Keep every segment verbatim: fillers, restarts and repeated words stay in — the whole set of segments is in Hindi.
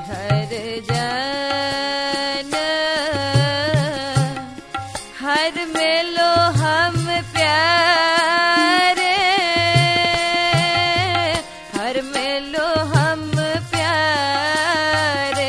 हर जन हर मिलो हम प्यारे, हर मिलो हम प्यारे।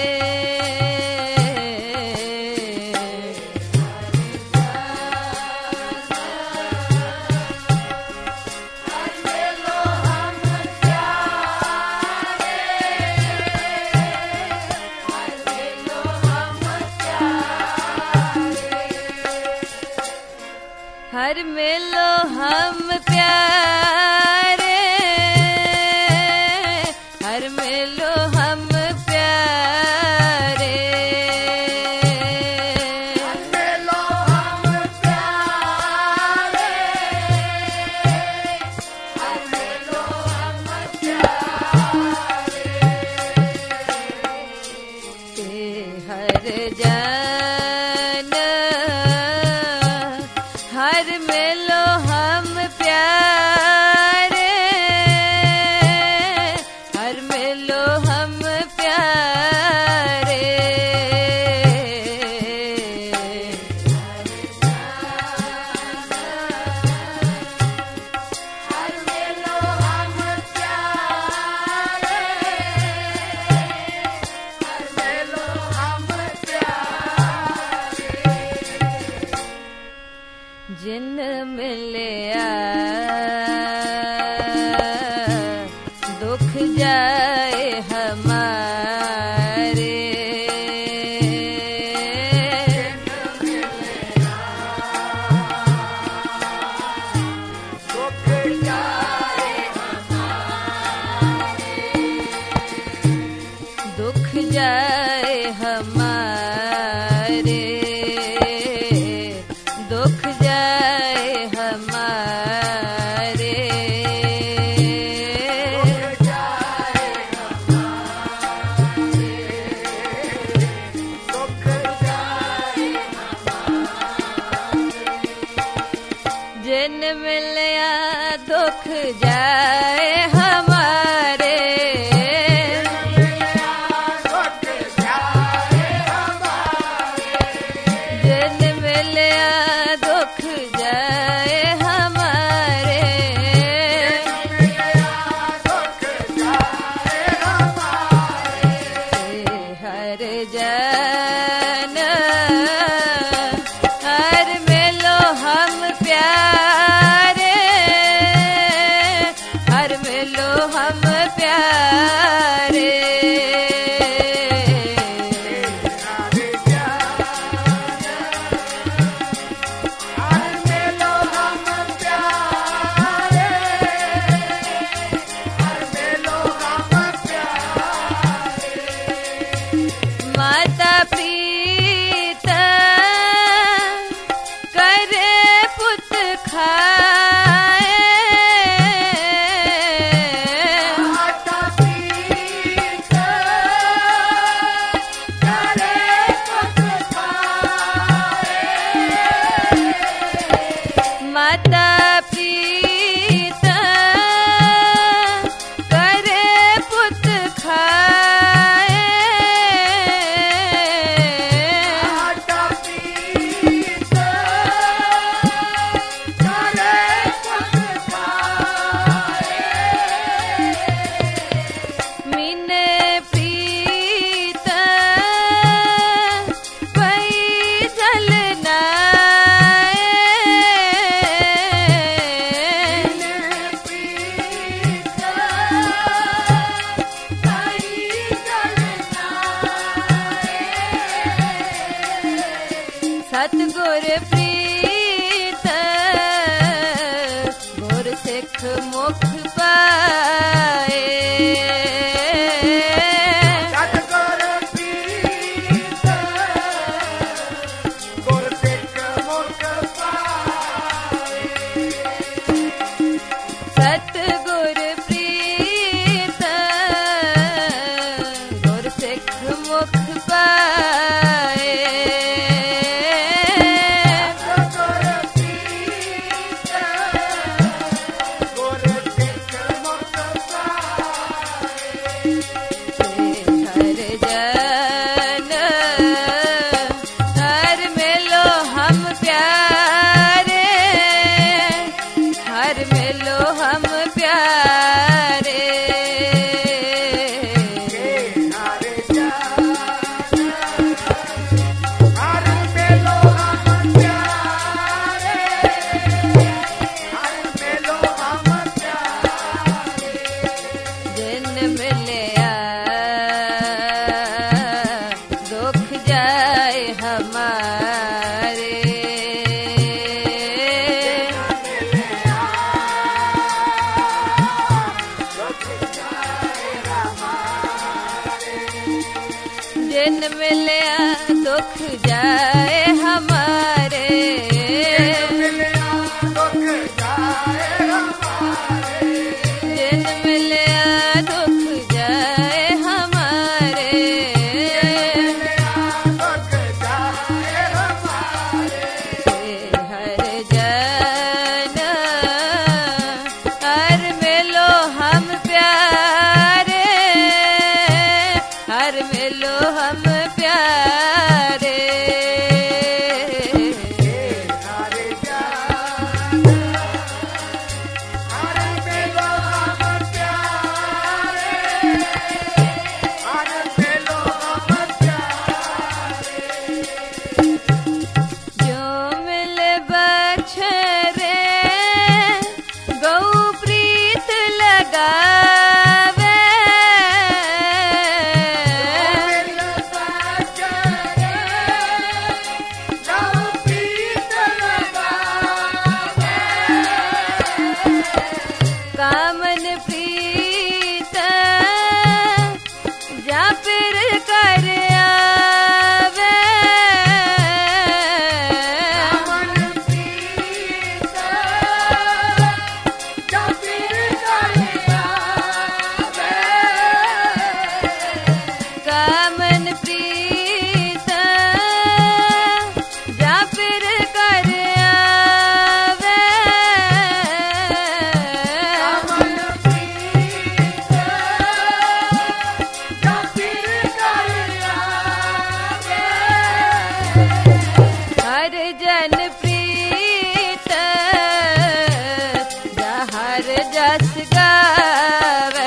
हर मिलो हम प्यारे, हर मिलो हम प्यारे। हर जन हर मिलो हम प्यारे, हर मिलो हम प्यारे। हर मिलो हम प्यारे, हर मिलो हम प्यारे। जिन मिलिया दुख जाए हमारे, दुख जाए हमारे, दुख जाए हमारे। जिन मिलिया दुख जाए हमारे, जिन मिलिया दुख जाए हमारे। हर जन हर मिलो हम प्यारे, हर मिलो हम प्यारे। माता प्रीत करे पुत खाए, माता प्रीत करे पुत खाए, माता प्रीत करे पुत खाए। मीने प्रीत पई जलनाए, सतगुर प्रीत गुर सिख मुख पाए। सतगुर प्रीत गुर सिख मुख पाए, सतगुर प्रीत गुर सिख मुख पाए। हर जन मिलया दुख जाए हमारे, जिन मिलया दुख जाए हमारे, हर जन हर मिलो हम प्यारे, हर मिलो हम प्यारे, जो मिले बछरे गौ प्रीत लगावे, कामन प्रीत जा फिर कर आवे, कामन प्रीत जा फिर कर आवे, हर जन प्रीत जा हर जस गावे,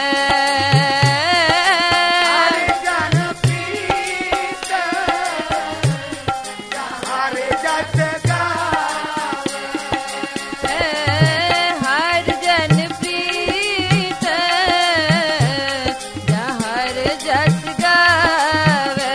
हर जन प्रीत जा हर जस गावे,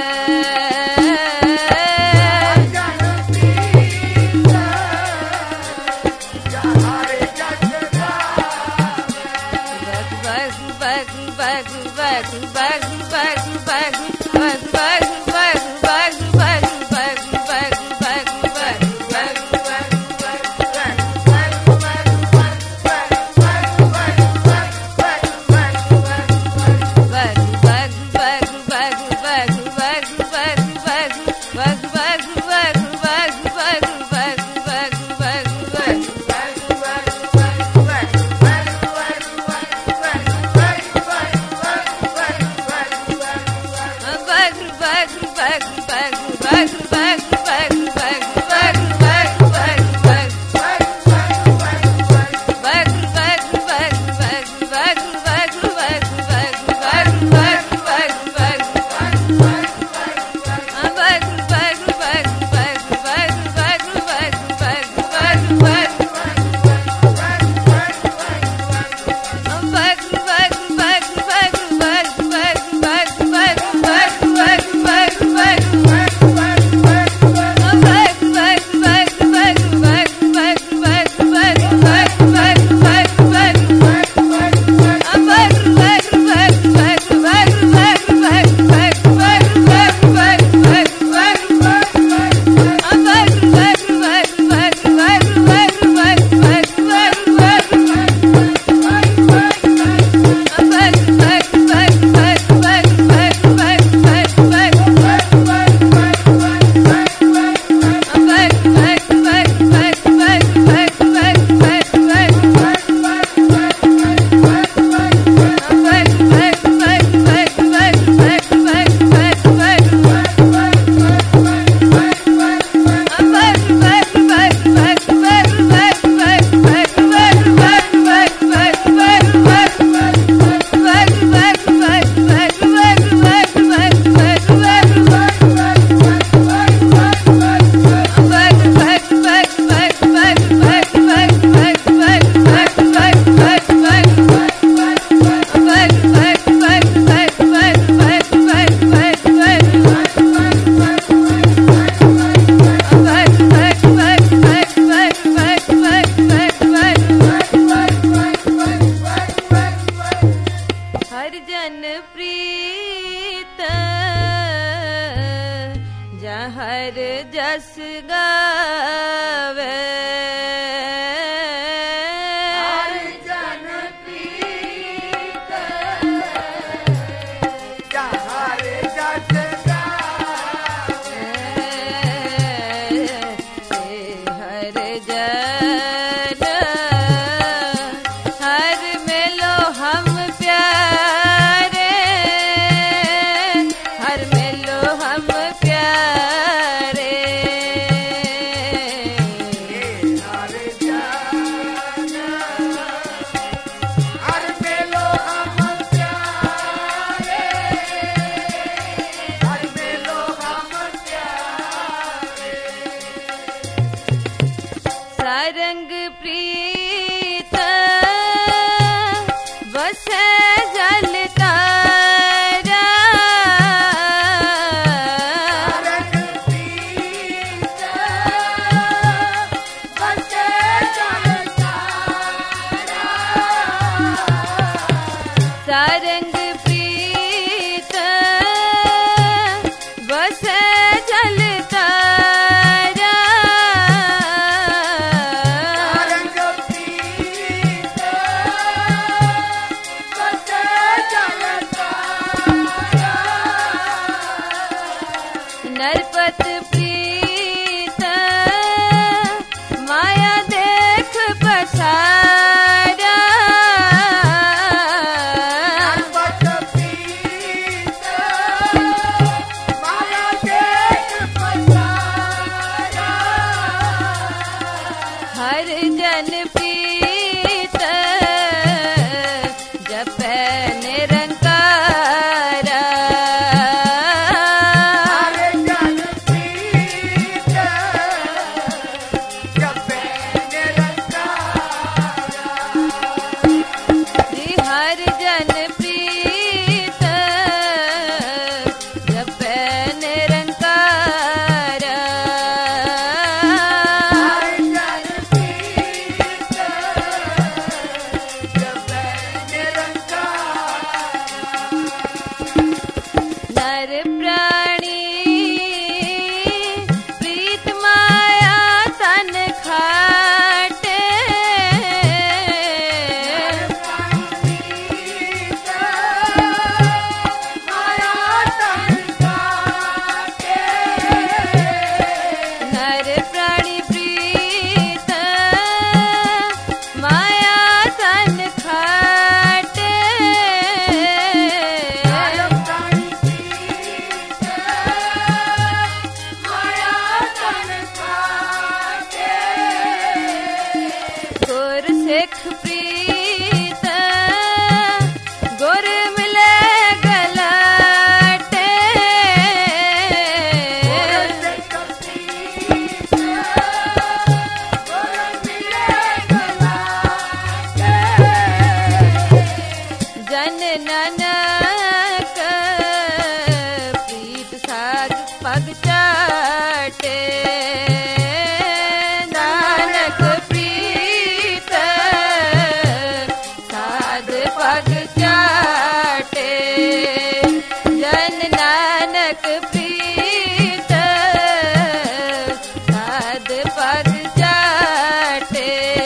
Bye. हर जस गावे हर जन प्रीत हर जस गावे हर जन हर मिलो हम प्यारे हर मिलो हम प्यारे हर जन हर मिलो हम प्यारे हर मिलो हम प्यारे सारंग प्रीत बसे जल तारा रंग प्रीत बसे चलता सारंग प्रीत बसे जल तारा रंग प्रीत बसे चलता नरपत प्रीत माया देख पसारा बट प्रीत माया देख पसारा हर जन प्रीत जपै निरंकारा हर जन प्रीत जपे निरंकारा जी हर जन प्रीत जपै निरंकारा हर जन प्रीत जपे निरंकारा नर प्राणी प्रीत माया तन खाटे नर प्राणी प्रीत माया तन खाटे गुर सिख प्रीत गुर मिले गलाटे जन नानक प्रीत साग पग चाटे नानक प्रीत साध पग चाटे जन नानक प्रीत साध पग चाटे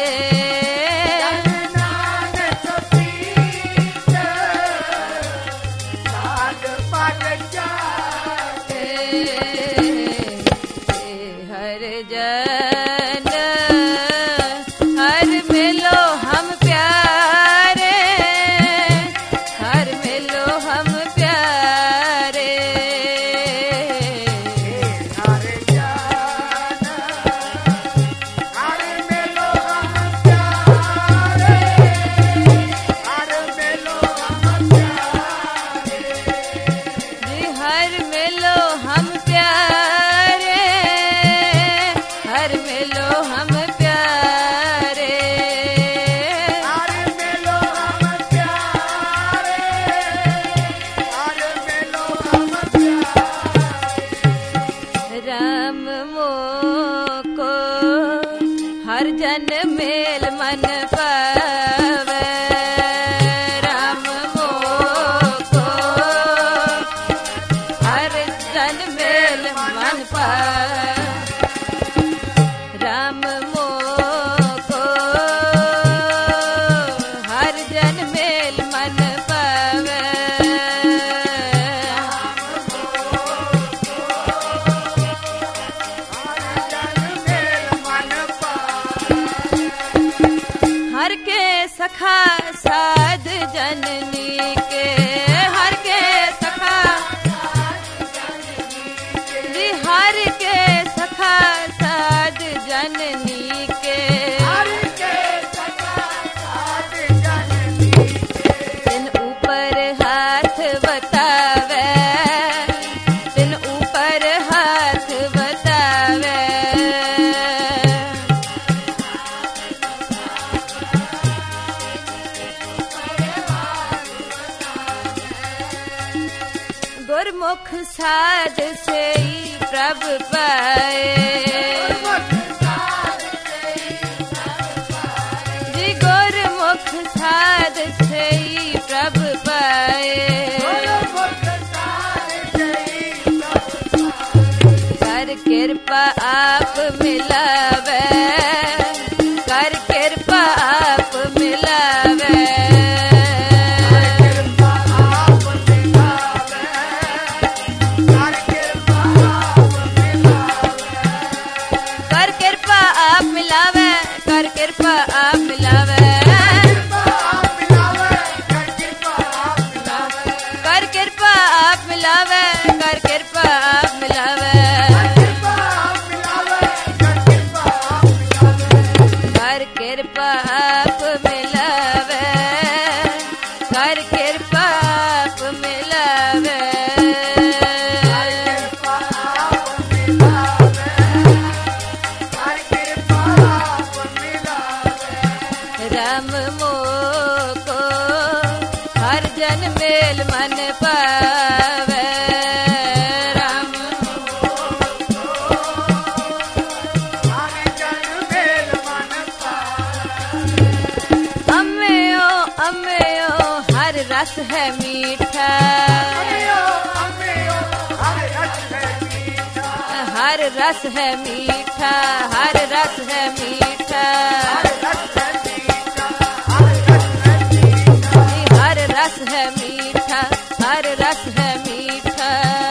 हर जन हर मिलो हम प्यारे हर मिलो हम प्यारे जी हर मिलो हम प्यारे हर मिलो हम प्यारे राम मोको हर जन मेल मन पावे राम मोको हर जन मेल मेल मन पावे राम मोको हर जन मेल मन पावे हर के सखा साध जननी के हर के सखा जी हर के सखा साध जननी के तिन ऊपर हाथ बतावे तिन ऊपर हाथ बतावे गुरमुख साध से ही प्रभ पाए जी गुरमुख साध से ही प्रभ पाए कर कृपा आप मिलावे कर कृपा आप मिलावे कर कृपा आप मिलावे कर कृपा आप मिलावे कर कृपा आप मिलावे कर कृपा आप मिलावे कर कृपा आप मिलावे राम मोको हर जन मेल मन पावे राम अम्मेओ अम्मेओ हर रस है मीठा हर रस है मीठा हर रस है मीठा हर रस है मीठा हर रस है मीठा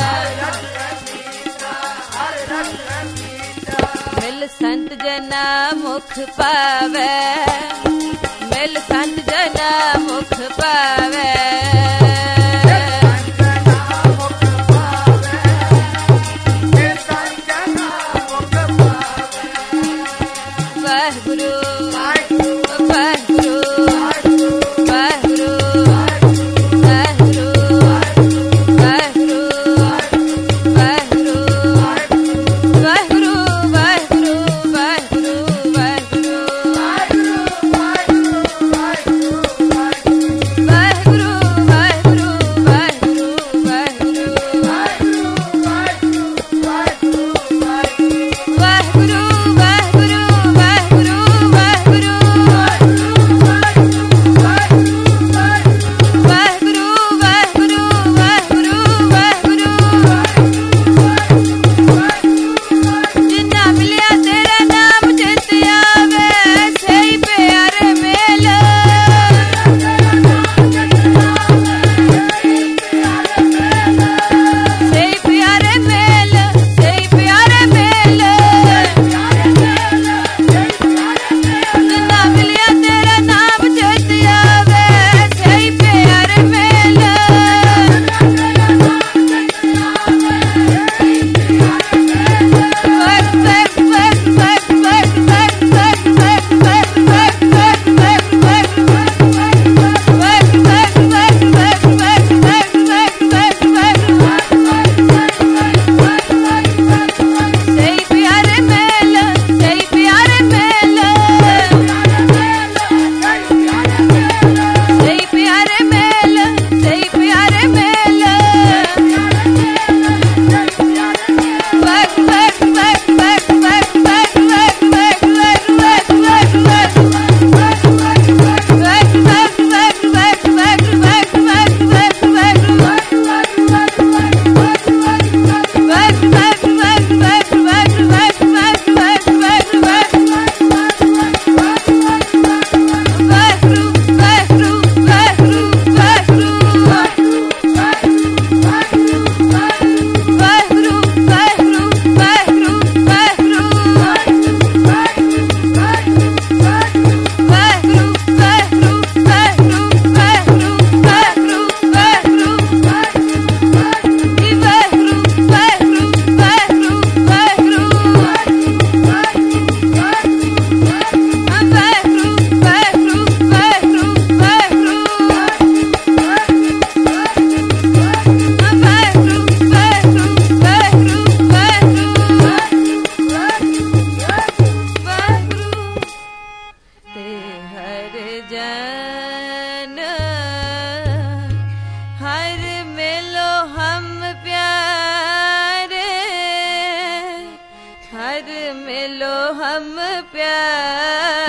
मिल संत जना मुख पावे मिल संत जना मुख पावे वाहिगुरु वाहिगुरु वाहिगुरु वाहिगुरु वाहिगुरु वाहिगुरु वाहिगुरु वाहिगुरु वाहिगुरु वाहिगुरु वाहिगुरु कर मिलो हम प्यार।